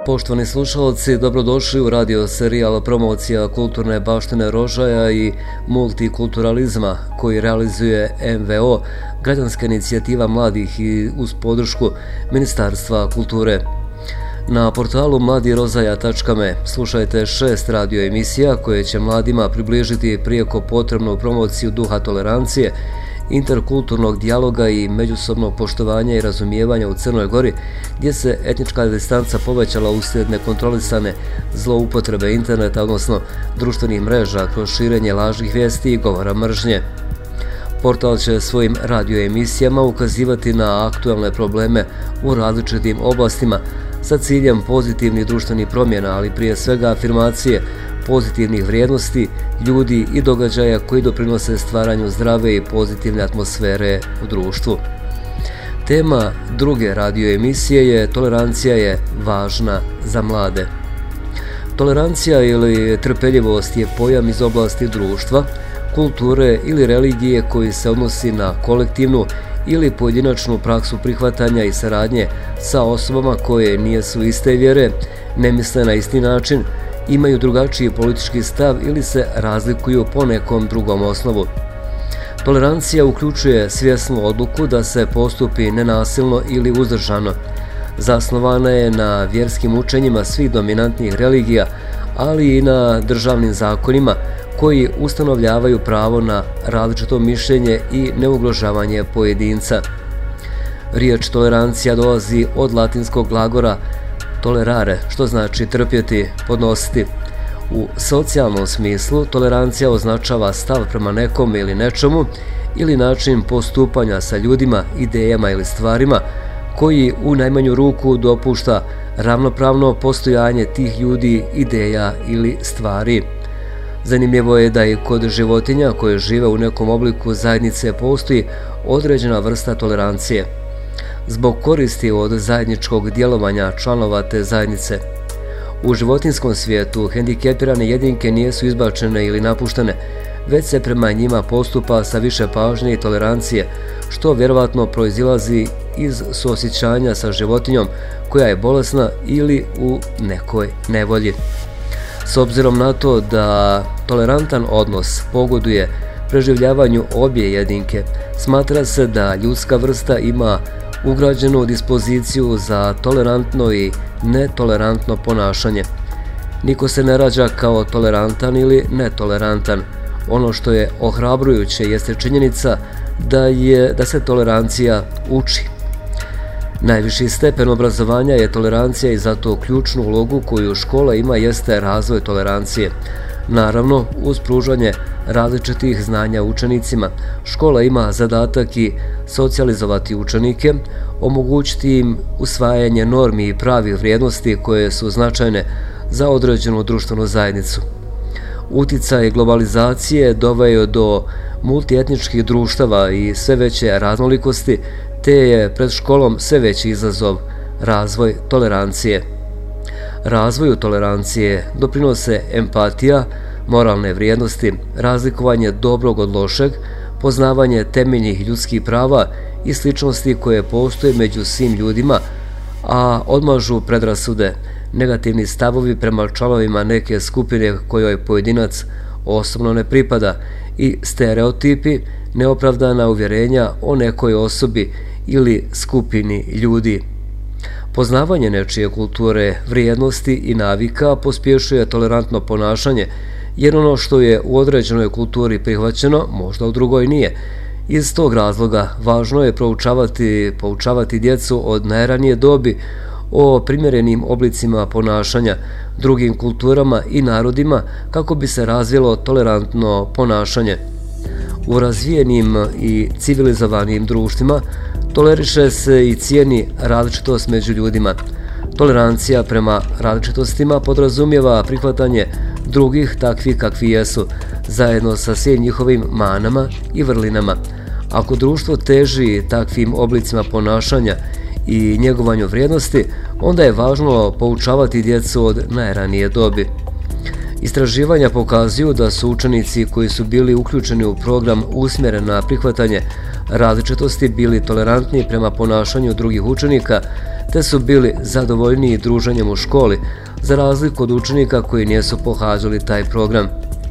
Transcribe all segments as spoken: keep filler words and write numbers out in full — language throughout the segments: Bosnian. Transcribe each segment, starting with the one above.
Poštovani slušalci, dobrodošli u radio serijal promocija kulturne baštine Rožaja i multikulturalizma koji realizuje M V O, građanska inicijativa mladih i uz podršku Ministarstva kulture. Na portalu mladi rozaja tačka me slušajte šest radio emisija koje će mladima približiti prijeko potrebnu promociju duha tolerancije, interkulturnog dijaloga i međusobnog poštovanja i razumijevanja u Crnoj Gori, gdje se etnička distanca povećala uslijed nekontrolisane zloupotrebe interneta, odnosno društvenih mreža kroz širenje lažnih vijesti i govora mržnje. Portal će svojim radio emisijama ukazivati na aktualne probleme u različitim oblastima sa ciljem pozitivnih društvenih promjena, ali prije svega afirmacije pozitivnih vrijednosti, ljudi i događaja koji doprinose stvaranju zdrave i pozitivne atmosfere u društvu. Tema druge radio emisije je Tolerancija je važna za mlade. Tolerancija ili trpeljivost je pojam iz oblasti društva, kulture ili religije koji se odnosi na kolektivnu ili pojedinačnu praksu prihvatanja i saradnje sa osobama koje nijesu iste vjere, ne misle na isti način, imaju drugačiji politički stav ili se razlikuju po nekom drugom osnovu. Tolerancija uključuje svjesnu odluku da se postupi nenasilno ili uzdržano. Zasnovana je na vjerskim učenjima svih dominantnih religija, ali i na državnim zakonima koji ustanovljavaju pravo na različito mišljenje i neugrožavanje pojedinca. Riječ tolerancija dolazi od latinskog glagora tolerare, što znači trpjeti, podnositi. U socijalnom smislu tolerancija označava stav prema nekom ili nečemu ili način postupanja sa ljudima, idejama ili stvarima koji u najmanju ruku dopušta ravnopravno postojanje tih ljudi, ideja ili stvari. Zanimljivo je da i kod životinja koje žive u nekom obliku zajednice postoji određena vrsta tolerancije. Zbog koristi od zajedničkog djelovanja članova te zajednice. U životinskom svijetu hendikepirane jedinke nisu izbačene ili napuštene, već se prema njima postupa sa više pažnje i tolerancije, što vjerovatno proizilazi iz suosjećanja sa životinjom koja je bolesna ili u nekoj nevolji. S obzirom na to da tolerantan odnos pogoduje preživljavanju obje jedinke, smatra se da ljudska vrsta ima ugrađenu dispoziciju za tolerantno i netolerantno ponašanje. Niko se ne rađa kao tolerantan ili netolerantan. Ono što je ohrabrujuće jeste činjenica da, je, da se tolerancija uči. Najviši stepen obrazovanja je tolerancija i zato ključnu ulogu koju škola ima jeste razvoj tolerancije. Naravno, uz pružanje različitih znanja učenicima, škola ima zadatak i socijalizovati učenike, omogućiti im usvajanje normi i pravih vrijednosti koje su značajne za određenu društvenu zajednicu. Uticaj globalizacije doveo do multietničkih društava i sve veće raznolikosti, te je pred školom sve veći izazov razvoj tolerancije. Razvoju tolerancije doprinose empatija, moralne vrijednosti, razlikovanje dobrog od lošeg, poznavanje temeljnih ljudskih prava i sličnosti koje postoje među svim ljudima, a odmažu predrasude, negativni stavovi prema članovima neke skupine kojoj pojedinac osobno ne pripada i stereotipi, neopravdana uvjerenja o nekoj osobi ili skupini ljudi. Poznavanje nečije kulture, vrijednosti i navika pospješuje tolerantno ponašanje, jer ono što je u određenoj kulturi prihvaćeno, možda u drugoj nije. Iz tog razloga važno je proučavati, poučavati djecu od najranije dobi o primjerenim oblicima ponašanja, drugim kulturama i narodima kako bi se razvilo tolerantno ponašanje. U razvijenim i civilizovanim društvima toleriše se i cijeni različitost među ljudima. Tolerancija prema različitostima podrazumijeva prihvatanje drugih takvih kakvi jesu, zajedno sa svim njihovim manama i vrlinama. Ako društvo teži takvim oblicima ponašanja i njegovanju vrijednosti, onda je važno poučavati djecu od najranije dobi. Istraživanja pokazuju da su učenici koji su bili uključeni u program usmjeren na prihvatanje različitosti bili tolerantni prema ponašanju drugih učenika, te su bili zadovoljniji druženjem u školi, za razliku od učenika koji nisu pohađali taj program.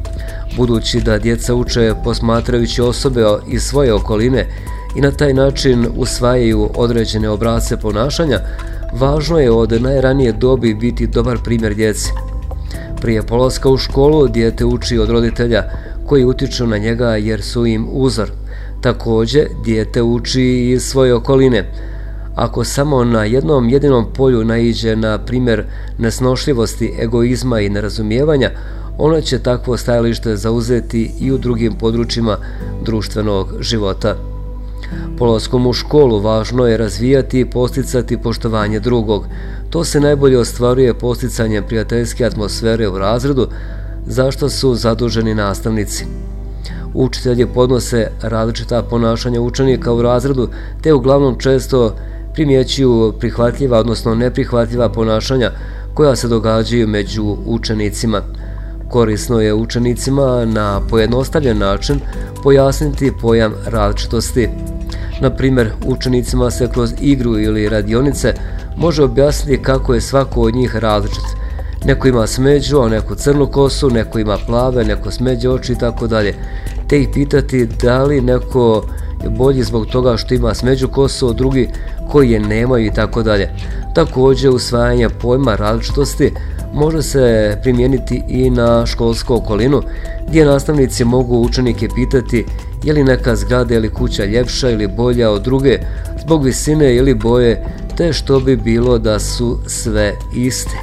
Budući da djeca uče posmatrajući osobe iz svoje okoline i na taj način usvajaju određene obrasce ponašanja, važno je od najranije dobi biti dobar primjer djeci. Prije polaska u školu dijete uči od roditelja koji utiču na njega jer su im uzor. Također, dijete uči iz svoje okoline. Ako samo na jednom jedinom polju naiđe na primjer nesnošljivosti, egoizma i nerazumijevanja, ono će takvo stajalište zauzeti i u drugim područjima društvenog života. Polaskom u školu važno je razvijati i posticati poštovanje drugog. To se najbolje ostvaruje posticanjem prijateljske atmosfere u razredu, za što su zaduženi nastavnici. Učitelji podnose različita ponašanja učenika u razredu, te uglavnom često primjećuju prihvatljiva, odnosno neprihvatljiva ponašanja koja se događaju među učenicima. Korisno je učenicima na pojednostavljen način pojasniti pojam različitosti. Na primjer, učenicima se kroz igru ili radionice može objasniti kako je svako od njih različit. Neko ima smeđu, a neko crnu kosu, neko ima plave, neko smeđe oči i tako dalje. Te ih pitati da li neko je bolji zbog toga što ima smeđu kosu od drugi koji je nemaju i tako dalje. Također, usvajanje pojma različitosti može se primijeniti i na školsku okolinu, gdje nastavnici mogu učenike pitati je li neka zgrada ili kuća ljepša ili bolja od druge zbog visine ili boje, te što bi bilo da su sve iste.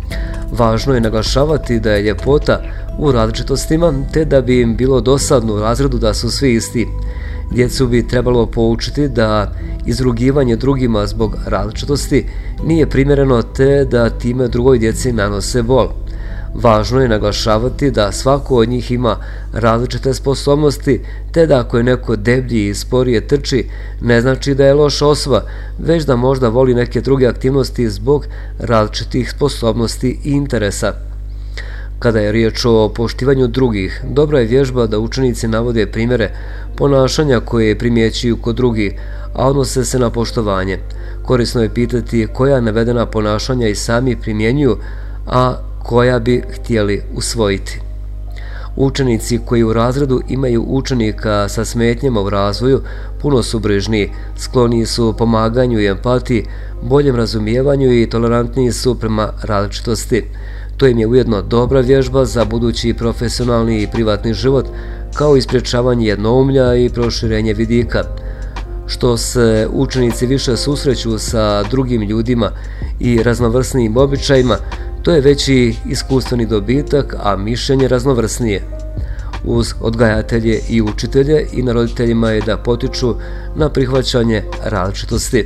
Važno je naglašavati da je ljepota u različitostima, te da bi im bilo dosadno u razredu da su svi isti. Djecu bi trebalo poučiti da izrugivanje drugima zbog različitosti nije primjereno, te da time drugoj djeci nanose bol. Važno je naglašavati da svako od njih ima različite sposobnosti, te da ako je neko deblji i sporije trči, ne znači da je loša osoba, već da možda voli neke druge aktivnosti zbog različitih sposobnosti i interesa. Kada je riječ o poštivanju drugih, dobra je vježba da učenici navode primjere ponašanja koje primjećuju kod drugih, a odnose se na poštovanje. Korisno je pitati koja navedena ponašanja i sami primjenjuju, a koja bi htjeli usvojiti. Učenici koji u razredu imaju učenika sa smetnjama u razvoju puno su brižniji, skloniji su pomaganju i empatiji, boljem razumijevanju i tolerantniji su prema različitosti. To im je ujedno dobra vježba za budući profesionalni i privatni život, kao i sprječavanje jednoumlja i proširenje vidika. Što se učenici više susreću sa drugim ljudima i raznovrsnijim običajima, to je veći iskustveni dobitak, a mišljenje raznovrsnije. Uz odgajatelje i učitelje i na roditeljima je da potiču na prihvaćanje različitosti.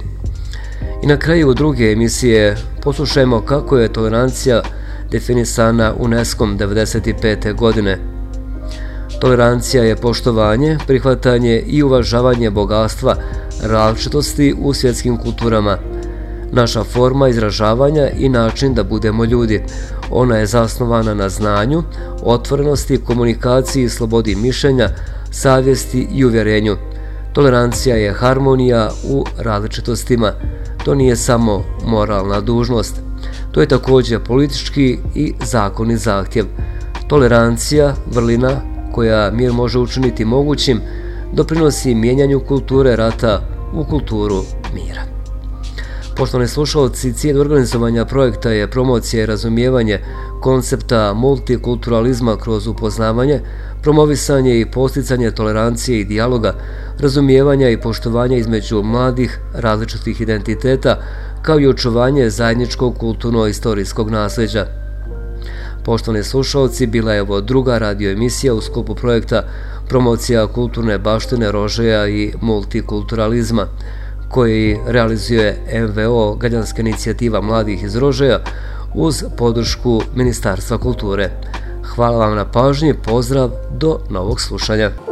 I na kraju druge emisije poslušajmo kako je tolerancija definisana UNESCO-om devedeset pete godine. Tolerancija je poštovanje, prihvatanje i uvažavanje bogatstva različitosti u svjetskim kulturama. Naša forma izražavanja i način da budemo ljudi. Ona je zasnovana na znanju, otvorenosti, komunikaciji, slobodi mišljenja, savjesti i uvjerenju. Tolerancija je harmonija u različitostima. To nije samo moralna dužnost. To je također politički i zakonni zahtjev. Tolerancija, vrlina koja mir može učiniti mogućim, doprinosi mijenjanju kulture rata u kulturu mira. Poštovani slušalci, cilj organizovanja projekta je promocija i razumijevanje koncepta multikulturalizma kroz upoznavanje, promovisanje i posticanje tolerancije i dijaloga, razumijevanja i poštovanja između mladih različitih identiteta, kao i očuvanje zajedničkog kulturno-istorijskog nasljeđa. Poštovani slušalci, bila je ovo druga radio emisija u sklopu projekta Promocija kulturne baštine Rožaja i multikulturalizma, koji realizuje M V O Građanska inicijativa mladih iz Rožaja uz podršku Ministarstva kulture. Hvala vam na pažnji, pozdrav, do novog slušanja.